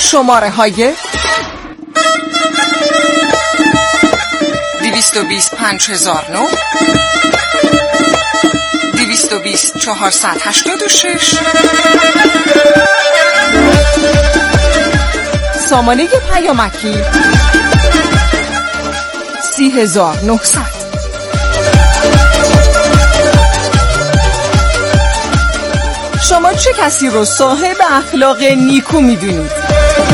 شماره های 220 5009 220 486 سامانه پیامکی 30900. شما چه کسی رو صاحب اخلاق نیکو میدونید؟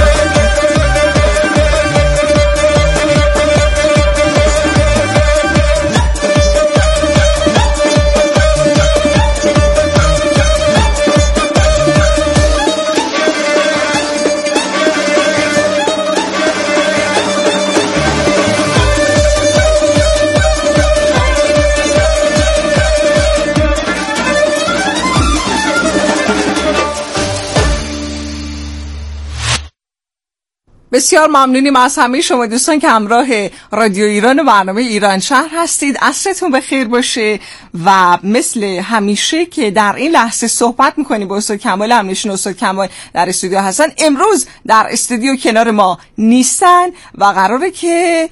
بسیار ممنونیم از همه شما دوستان که همراه رادیو ایران و برنامه ایران شهر هستید. عصرتون بخیر باشه و مثل همیشه که در این لحظه صحبت میکنیم با استاد کمال همنشین. استاد کمال در استودیو هستن، امروز در استودیو کنار ما نیستن و قراره که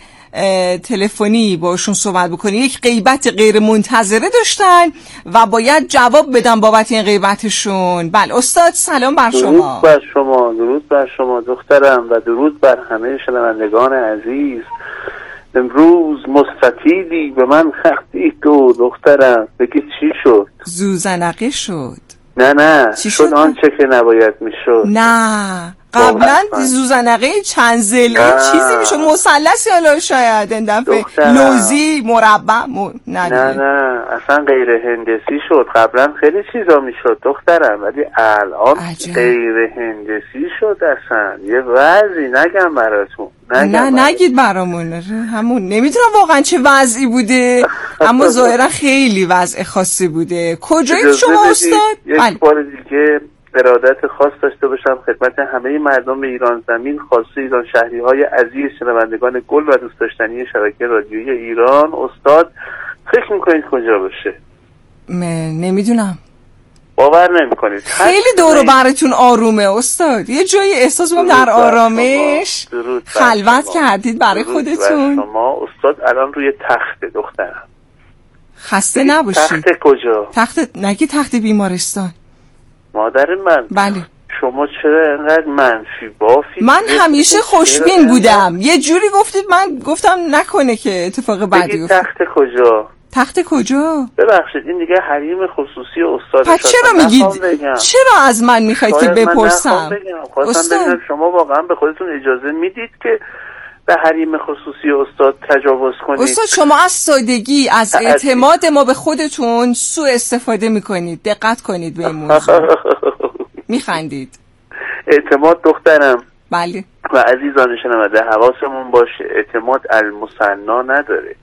تلفنی باشون صحبت بکنی. یک غیبت غیر منتظره داشتن و باید جواب بدن بابت این غیبتشون. بله استاد، سلام بر شما. درود بر شما دخترم و درود بر همه شنوندگان عزیز. امروز مستطیلی به من خطی تو دخترم، بگی چی شد؟ زوزنقه شد. نه شد آنچه که نباید میشد. نه قبلا زوزنقه چند ضلعی چیزی میشد، مثلثی حالا شاید این دفعه لوزی مربع نه اصلا غیر هندسی شد. قبلا خیلی چیزا میشد دخترم، ولی الان غیر هندسی شد. اصلا یه وضعی نگم براتون. نگید برامون. همون نمیدونم واقعا چه وضعی بوده اما ظاهرا خیلی وضع خاصی بوده. کجایید شما استاد؟ یک بار دیگه ارادت خاص داشته باشم خدمت همه مردم ایران زمین، خاصه ایران شهری های عزیز، شنوندگان گل و دوست داشتنی شبکه رادیویی ایران. استاد فکر میکنید کجا باشه؟ نمیدونم. باور نمیکنید خیلی دور و براتون آرومه استاد. یه جایی احساس میکنم در آرامش خلوت کردید برای خودتون. شما استاد الان روی تخت دخترم. خسته نباشید. تخت کجا؟ نگی تخت بیمارستان. مادر من. بله. شما چرا اینقدر منفی بافی؟ من همیشه خوشبین بودم. یه جوری گفتید من گفتم نکنه که اتفاق بعدی بیفته. تخت کجا؟ تخت کجا؟ ببخشید این دیگه حریم خصوصی استاد. پس چرا میگید؟ چرا از من میخواید که بپرسم؟ استاد شما واقعا به خودتون اجازه میدید که به حریم خصوصی استاد تجاوز کنید؟ استاد شما از سادگی، از اعتماد ما به خودتون سوء استفاده میکنید. دقت کنید به این موضوع. میخندید. اعتماد دخترم. بله. و عزیزان شنونده حواسمون باشه، اعتماد المثنا نداره.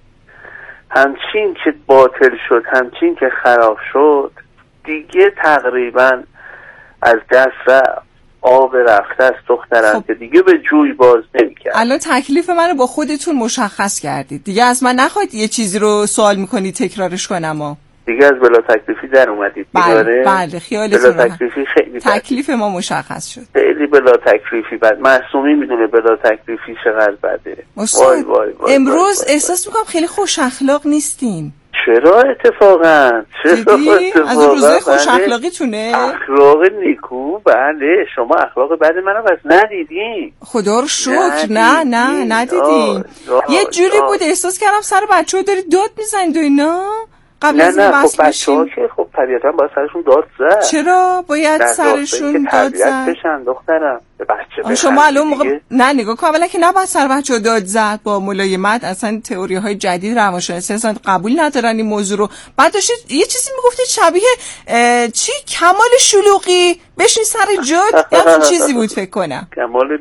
همچین که باطل شد، همچین که خراب شد، دیگه تقریبا از دست آب رفته است دخترم. که دیگه به جوی باز نمی‌کرد. الان تکلیف منو با خودتون مشخص کردید. دیگه از من نخواهید یه چیزی رو سوال میکنید تکرارش کنم. دیگه از بلا تکلیفی در اومدید. بله خیالتون بلا تکلیفی خیلی تکلیف ما مشخص شد. خیلی بلا تکلیفی بد. معصومی میدونه بلا تکلیفی چقدر بده. وای امروز احساس میکنم خیلی خوش اخلاق نیستین. چرا اتفاقا؟ از روزای خوش اخلاقیتونه؟ اخلاق نیکو. بله شما اخلاق بد منو پس ندیدین. خدا رو شکر. نه ندیدین. یه جوری بود احساس کردم سر بچه‌ها داری داد میزنید و اینا. قبل از این خب بچه‌ها که خب طبیعتاً باید سرشون داد زد. چرا باید سرشون داد زد؟ بشن دخترم. بچه شما الان موقع نگاه کن اولا که نباید سر بچه‌ها داد زد. با ملایمت اصلا تئوری‌های جدید روانشناسی اصلا قبول ندارن این موضوع رو. بعد داشتید یه چیزی میگفتید شبیه چی کمال شلوغی بشین سر جات یا چیزی بود فکر کنم. کمال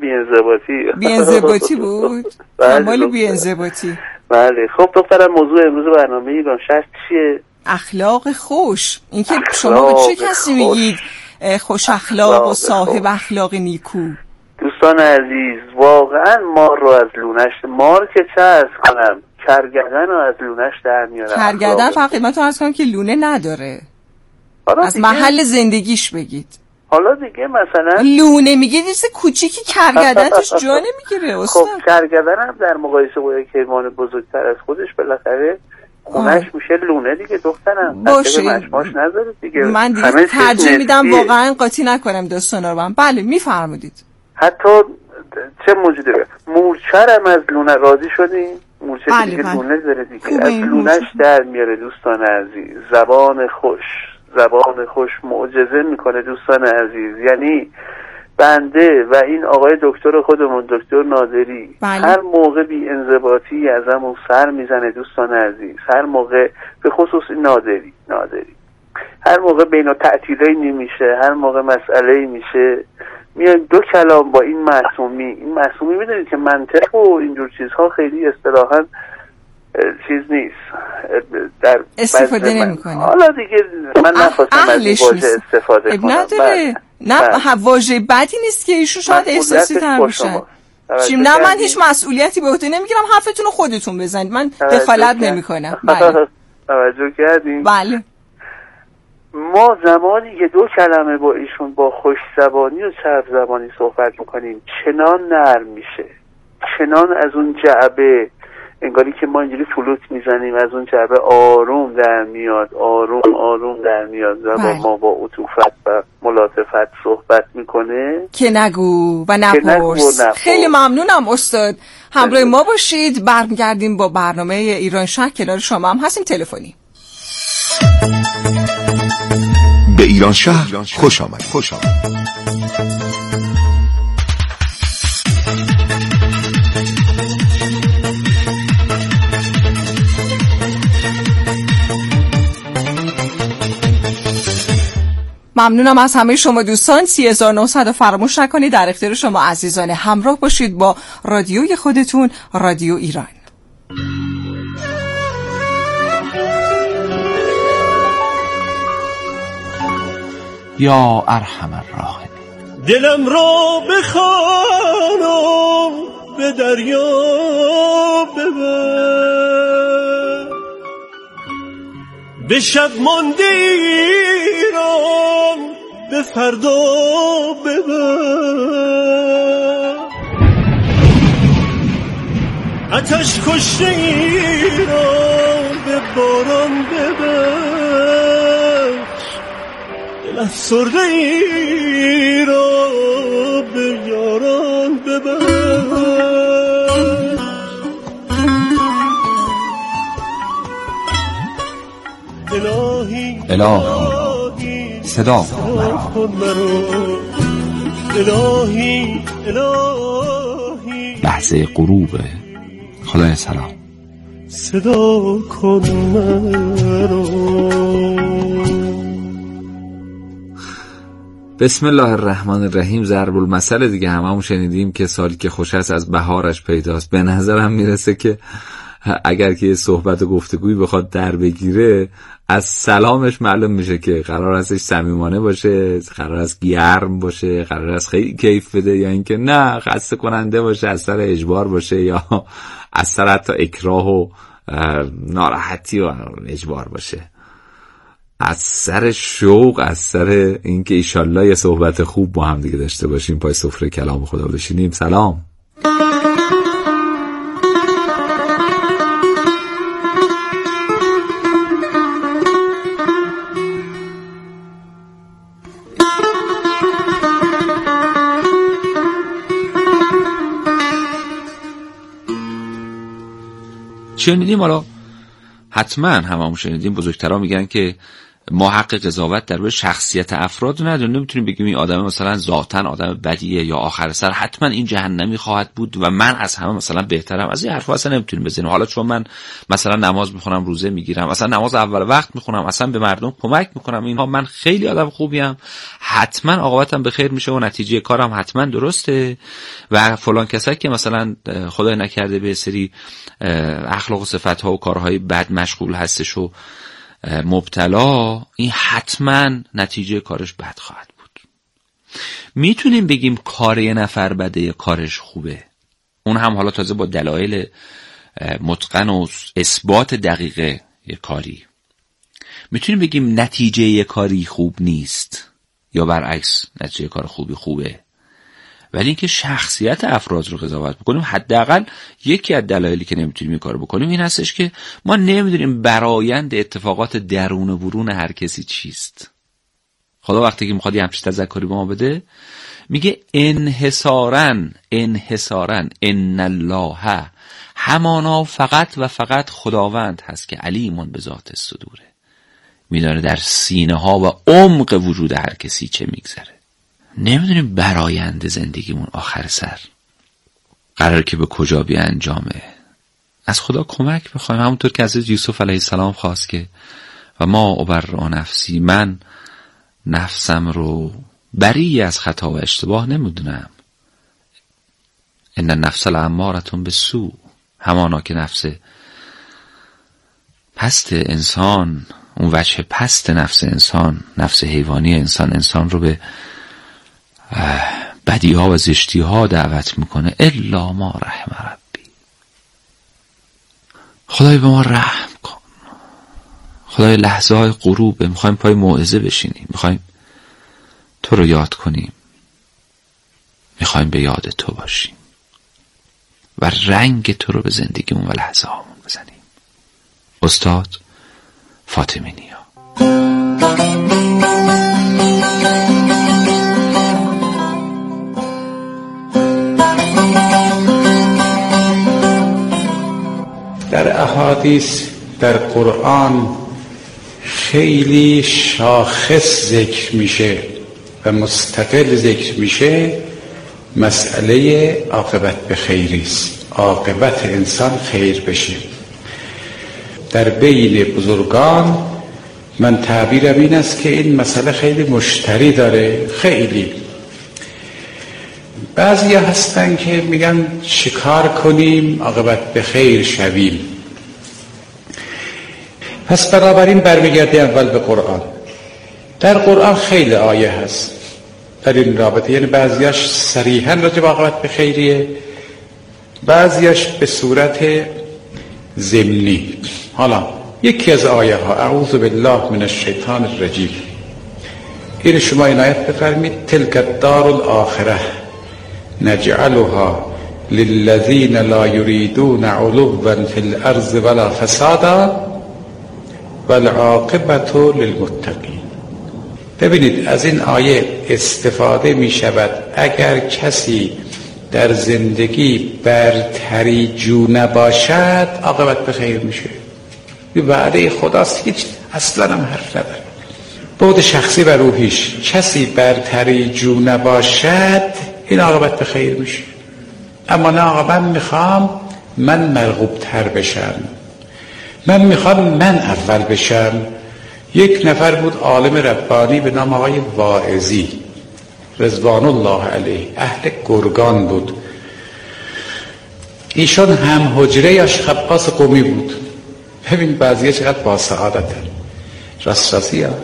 بی‌انضباطی بود. کمال بی‌انضباطی. بله خب دخترم موضوع امروز برنامه ایران شهر چیه؟ اخلاق خوش. اینکه شما به چه کسی میگید خوش اخلاق و صاحب اخلاق نیکو؟ دوستان عزیز واقعا مار رو از لونش، مار که چه عرض کنم، کرگدن رو از لونش در میاره. کرگدن فقط خدمتتون عرض کنم که لونه نداره. از محل زندگیش بگید. حالا دیگه مثلا لونه میگه دیسه کوچیکی کرگدن توش جا نمیگیره استاد. خب کرگدن هم در مقایسه با یک حیوان بزرگتر از خودش بالاخره خونش میشه لونه دیگه دخترم. باشه مشماش نداره دیگه. من دیگه ترجیح میدم واقعا قاطی نکنم داستانا رو من. بله میفرمودید. حتی چه موجوده مورچه هم از لونه راضی شدیم. مورچه دیگه لونه داره دیگه، از لونش در میاره دوستان عزیز. زبان خوش معجزه میکنه دوستان عزیز. یعنی بنده و این آقای دکتر خودمون دکتر نادری هر موقع بی انضباطی ازمون سر میزنه دوستان عزیز، هر موقع به خصوص نادری هر موقع بینا تعطیلی نمیشه، هر موقع مسئله میشه میایم دو کلام با این معصومی میدونید که منطق و اینجور چیزها خیلی اصطلاحاً چیز نیست، در استفاده نمی‌کنه. حالا دیگه من نخواستم از این واژه استفاده کنم. نداره. نه واژه بدی نیست که ایشون شاید احساسی تر بشن. نه من هیچ مسئولیتی به عهده نمیگیرم، حرفتون رو خودتون بزنید، من دخالت نمیکنم. بله توجه کردین؟ بله. ما زمانی که دو کلمه با ایشون با خوش زبانی و چرب زبانی صحبت میکنیم چنان نرم میشه، چنان از اون جعبه انگاری که ما اینجوری فلوت میزنیم از اون جعبه آروم در میاد، آروم در میاد. زبان ما با عطوفت و ملاطفت صحبت میکنه که نگو و نپرس. خیلی ممنونم استاد، همراه ما باشید. برمیگردیم با برنامه ایران شهر. کنار شما هم هستیم تلفنی. به ایران شهر خوش آمد. ممنونم از همه شما دوستان. 3900 فراموش نکنید. در اختیار شما عزیزان همراه باشید با رادیوی خودتون، رادیو ایران. یا ارحم الراحمین. دلم را بخوانم به دریا ببر، به شب مانده ایران به فردا ببر، آتش کشته ایران به باران ببر، دل افسرده ای را به یاران ببر. الهی صدا کن مرا، الهی لحظه غروب. خدای سلام صدا کن مرا. بسم الله الرحمن الرحیم. ضرب المثل دیگه هممون شنیدیم که سالی که خوش است از بهارش پیداست. به نظرم میرسه که اگر که صحبت و گفتگویی بخواد در بگیره از سلامش معلوم میشه که قرار هستش صمیمانه باشه، قرار است گرم باشه، قرار است خیلی کیف بده، یا اینکه نه خسته کننده باشه، از سر اجبار باشه، یا از سر حتی اکراه و ناراحتی و اجبار باشه، از سر شوق، از سر اینکه ایشالله یه صحبت خوب با هم دیگه داشته باشیم، پای سفره کلام خدا بشینیم. سلام. شنیدیم، حالا حتما هممون شنیدیم، بزرگترها میگن که ما حق قضاوت در روی شخصیت افراد نداریم. نمیتونیم بگیم این آدم مثلا ذاتاً آدم بدیه یا آخر سر حتما این جهنمی خواهد بود و من از همه مثلا بهترم. از این حرفا اصلا نمیتونیم بزنیم. حالا چون من مثلا نماز میخونم، روزه میگیرم، اصلا نماز اول وقت میخونم، اصلا به مردم کمک میکنم، اینها من خیلی آدم خوبیم، حتما عاقبتم به خیر میشه و نتیجه کارم حتما درسته. و فلان کسایی که مثلا خدای نکرده به سری اخلاق و صفات‌ها و کارهای بد مشغول هستش و مبتلا، این حتما نتیجه کارش بد خواهد بود. میتونیم بگیم کار یه نفر بده یا کارش خوبه، اون هم حالا تازه با دلایل متقن و اثبات دقیقه یه کاری. میتونیم بگیم نتیجه یه کاری خوب نیست، یا برعکس نتیجه کار خوبه. ولی اینکه شخصیت افراد رو قضاوت بکنیم، حداقل یکی از دلایلی که نمیتونیم این کارو بکنیم این هستش که ما نمیدونیم برآیند اتفاقات درون و برون هر کسی چیست. خدا وقتی که میخواد یه همچین تذکری به ما بده میگه انحصاراً ان الله، همانا فقط و فقط خداوند هست که علیمون به ذات الصدوره، میدونه در سینه ها و عمق وجود هر کسی چه میگذره. نمیدونیم برآیند زندگیمون آخر سر قراره که به کجا بیانجامه. از خدا کمک بخوایم، همونطور که حضرت یوسف علیه السلام خواست که و ما ابرئ نفسی، من نفسم رو بری از خطا و اشتباه نمیدونم. ان النفس لاماره بالسوء، همانا که نفس پست انسان، اون وجه پست نفس انسان، نفس حیوانی انسان رو به بدی ها و زشتی ها دعوت میکنه. الا ما رحم ربی، خدای به ما رحم کن. خدای لحظه های غروب میخوایم پای موعظه بشینیم، میخوایم تو رو یاد کنیم، میخوایم به یاد تو باشیم و رنگ تو رو به زندگیمون و لحظه هامون بزنیم. استاد فاطمی نیا. در احادیث در قرآن خیلی شاخص ذکر میشه و مستقل ذکر میشه مسئله عاقبت به خیری است، عاقبت انسان خیر بشه. در بین بزرگان من تعبیرم این است که این مسئله خیلی مشتری داره. خیلی بعضی هستن که میگن چیکار کنیم عاقبت به خیر شویم. پس بنابراین برمیگردیم اول به قرآن. در قرآن خیلی آیه هست در این رابطه، یعنی بعضیاش صریحاً راجع به عاقبت به خیریه، بعضیاش به صورت ضمنی. حالا یکی از آیه ها اعوذ بالله من الشیطان الرجیم، این شما عنایت بفرمید. تلک الدار الاخره نجعلها للذین لا یریدون علوا فی الارض ولا فسادا والعاقبة للمتقین. ببینید از این آیه استفاده می شود اگر کسی در زندگی برتری جو نباشد عاقبت به خیر میشه. این وعده خداست، هیچ اصلا هم حرف نداره. بعد شخصی و روحیش، کسی برتری جو نباشد این عاقبت به خیر میشه. اما نه آقا من میخوام من مرغوب تر بشم، من میخوام من اول بشم. یک نفر بود عالم ربانی به نام آقای واعظی رضوان الله علیه، اهل گرگان بود. ایشون هم حجره اشخباس قمی بود. ببین بعضیه چقدر با سعادتن، رسراسی ها.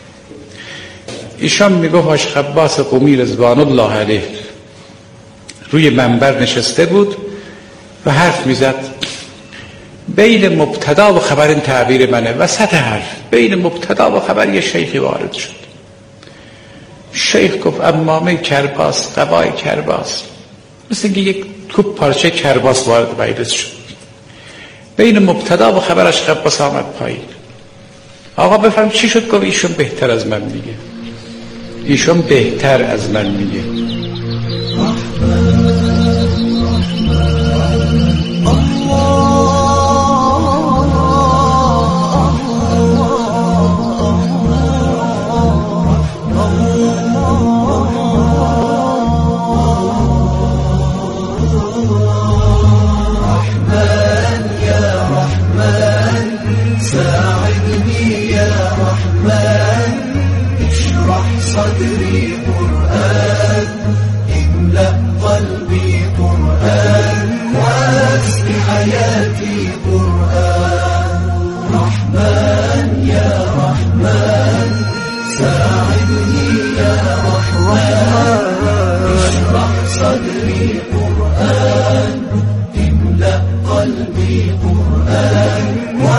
ایشون میگفت اشخباس قمی رضوان الله علیه روی منبر نشسته بود و حرف میزد. بین مبتدا و خبر، این تعبیر منه، وسط حرف بین مبتدا و خبر یه شیخی وارد شد. شیخ گفت امامه کرباس، قبای کرباس، مثل اینکه یک کوب پارچه کرباس وارد مجلس شد. بین مبتدا و خبرش کرباس آمد پایین. آقا بفهم چی شد؟ گفت ایشون بهتر از من میگه، ایشون بهتر از من میگه.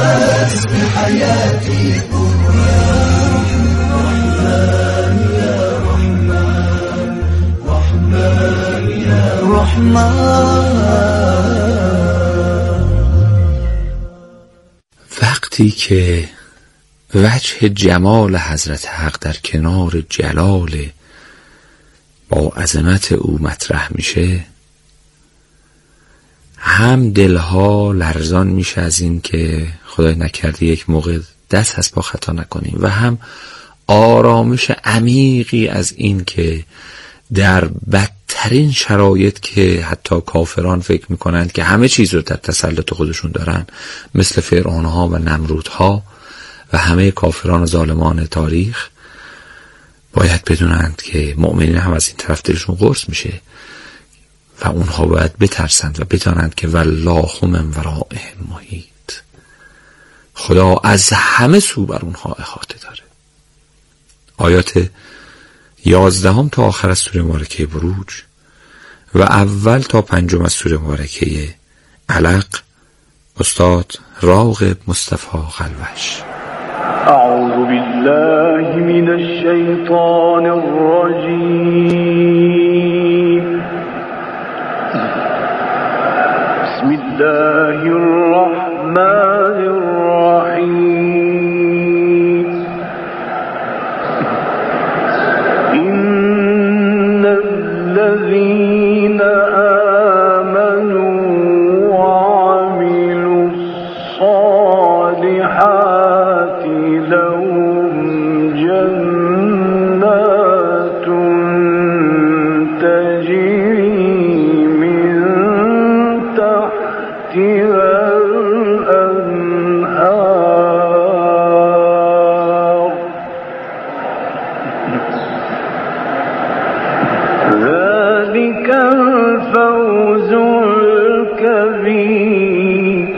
حياتي قرآن. رحمن يا وقتی که وجه جمال حضرت حق در کنار جلال با عظمت او مطرح میشه، هم دلها لرزان میشه از این که خدای نکرده یک موقع دست از پا خطا نکنیم، و هم آرامش عمیقی از این که در بدترین شرایط که حتی کافران فکر میکنند که همه چیز رو در تسلط خودشون دارن، مثل فرعونها و نمرودها و همه کافران و ظالمان تاریخ، باید بدونند که مؤمنین هم از این طرف دلشون قرص میشه و اونها باید بترسند و بدانند که والله من ورائهم محیط، خدا از همه سو بر اونها احاطه داره. آیات 11 تا آخر از سوره مبارکه بروج و اول تا 5 از سوره مبارکه علق، استاد راغب مصطفی قلوش. اعوذ بالله من الشیطان الرجیم. بسم الله الرحمن الرحیم. إن الذين آمنوا وعملوا الصالحات لهم جنات تجري من تحتها الأنهار. ذلك الفوز الكبير.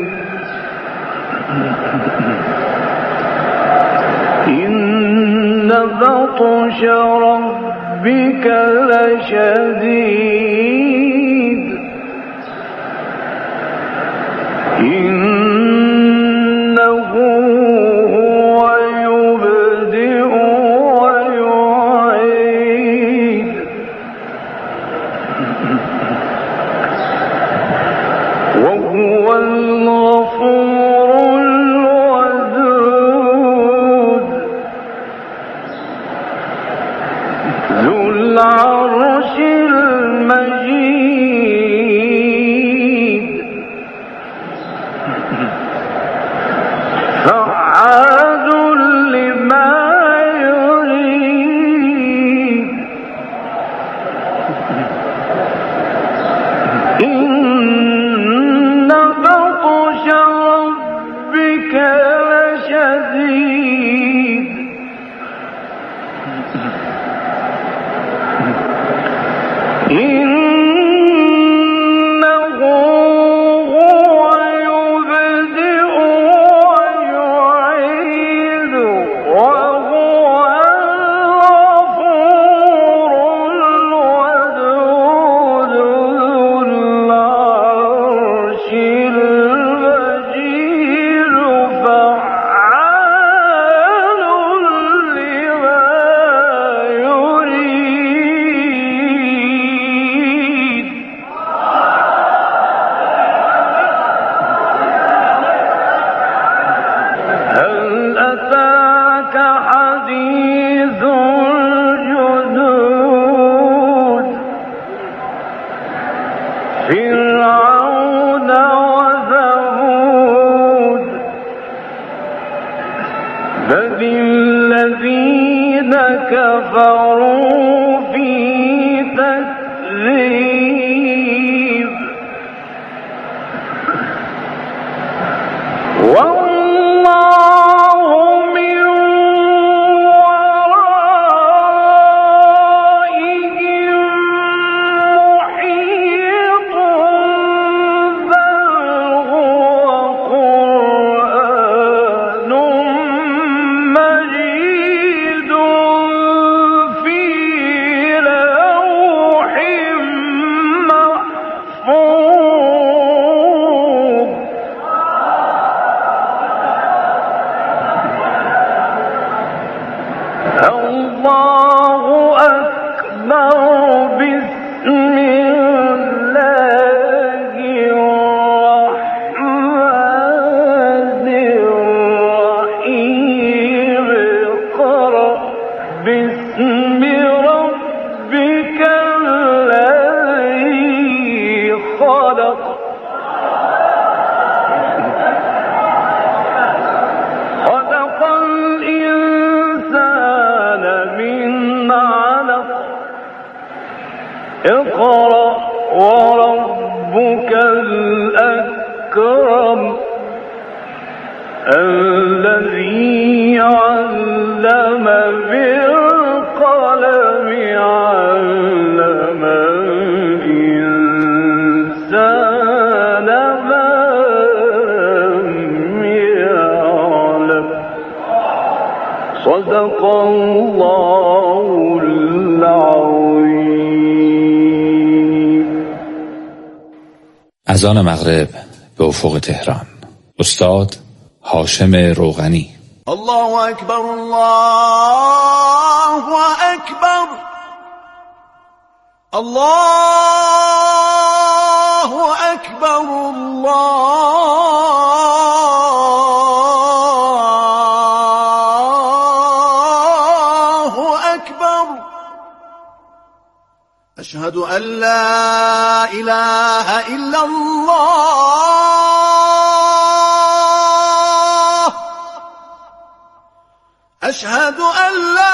إن بطش ربك لشديد. إنه هو يبدئ ويعيد. وهو الغفور الودود ذو العرش المجيد. فعال لما يريد. إن بطش ربك لشديد. إنه هو يبدئ ويعيد وهو الغفور الودود ذو العرش المجيد. فعال لما يريد. هل أتاك حديث الجنود. فرعون وثمود بل الذين كفروا في تكذيب. والله من ورائهم محيط. بل هو قرآن مجيد في باسم ربك الذي خلق خلق الإنسان من علق اقرأ وربك الأكرم الذي علم بالقلم علم الإنسان ما لم يعلم صدق الله العظيم. اذان مغرب به افق تهران. استاد هاشم روغنی. الله اکبر الله اکبر الله اکبر الله اکبر اشهد ان لا اله الا الله أشهد أن لا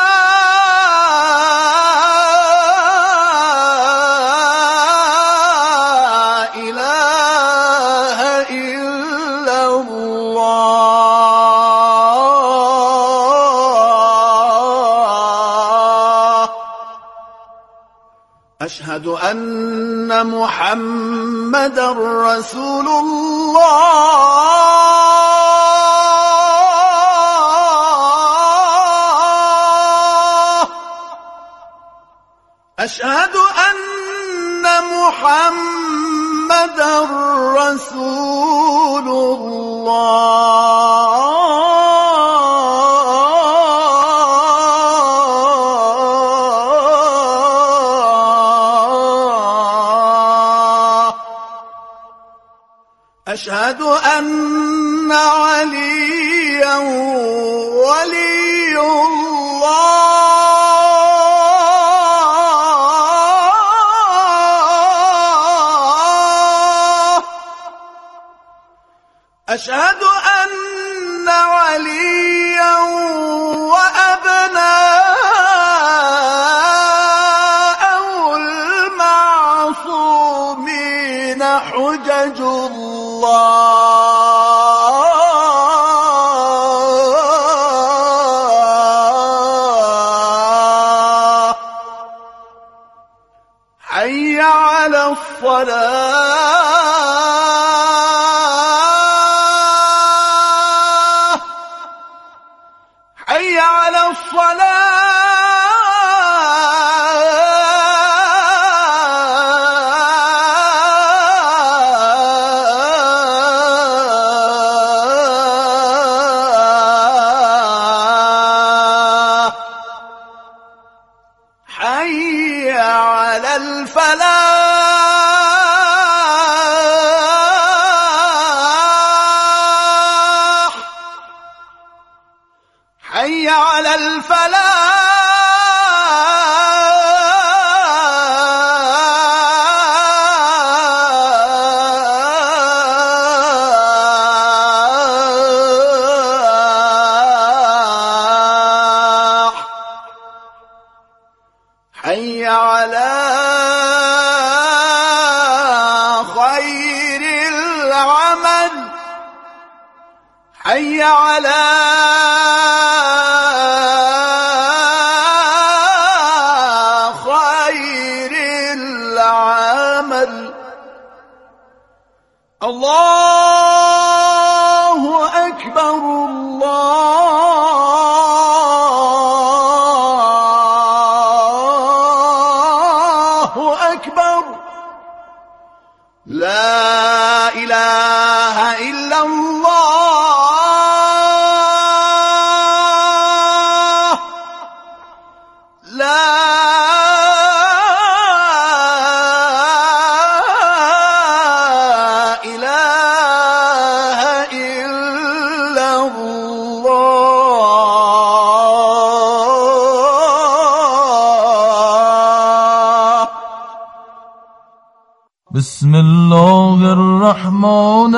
إله إلا الله أشهد أن محمدًا رسول الله أشهد أن محمدًا رسول الله أشهد أن عليًا ولي الله أشهد أن عليا وأبناءه المعصومين حجج الله حي على الصلاة حي على الصلاة حي على الفلاح حي على الفلاح حي على خير العمل حي على خير العمل الله أكبر الله أكبر لا إله إلا الله لا إله إلا الله بسم الله الرحمن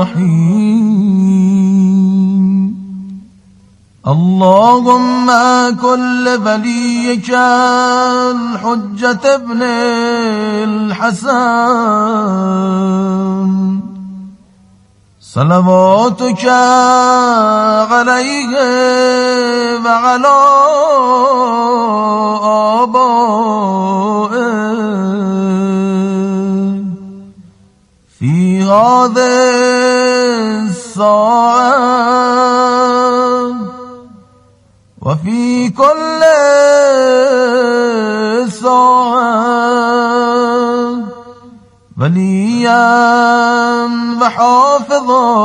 الرحیم اللهم كل وليك الحجة ابن الحسن صلواتك عليه وعلى آبائه في هذه الساعة وفي كل ساعة وليا وحافظا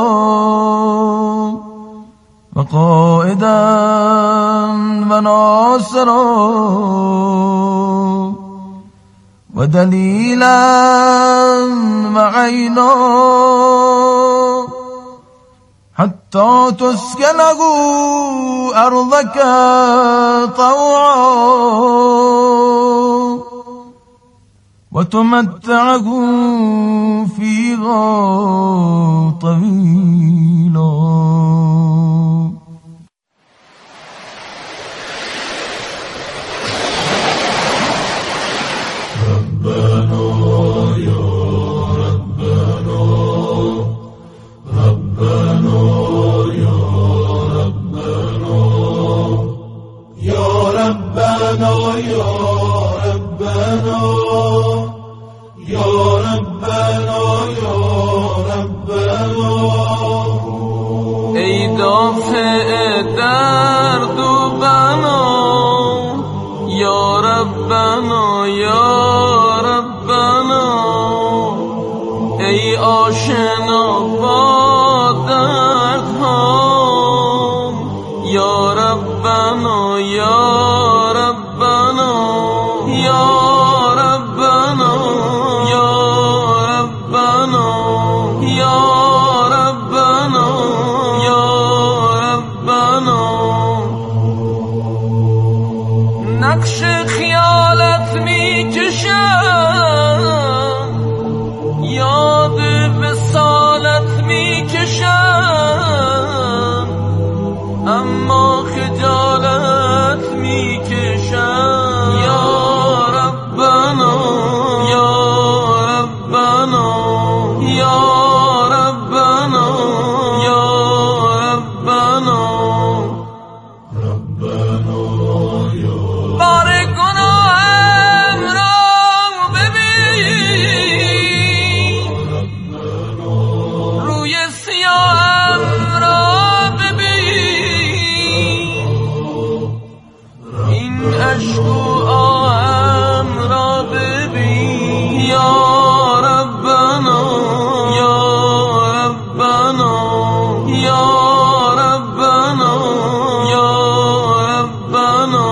وقائدا وناصرا ودليلا وعينا حتى تسكنه أرضك طوعا وتمتعه فيها طويلا. ربنا يا ربنا ربنا يا ربنا يا ربنا يا ربنا يا ربنا يا ربنا ای دافع درد و بنا یا ربنا یا ربنا ای آشنا با دردها یا ربنا یا ربنا یا ربنا یا ربنا یا ربنا یا ربنا نقش خیالت می کشم یاد وصالت می کشم اما خجالت می کشم یا ربنا یا ربنا یا ربنا یا ربنا ربنا یا بار گناهم را ببین روی سیاهم را ببین این عشق و آهم را ببین یا ربنا یا ربنا یا ربنا یا ربنا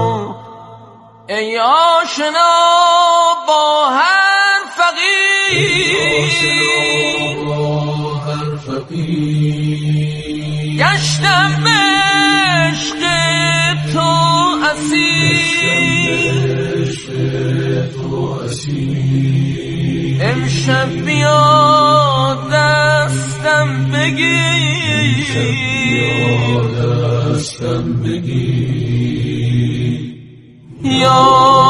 ای آشنا با هر فقیر گشتم به عشق تو اسیر امشب بیا دستم بگیر یا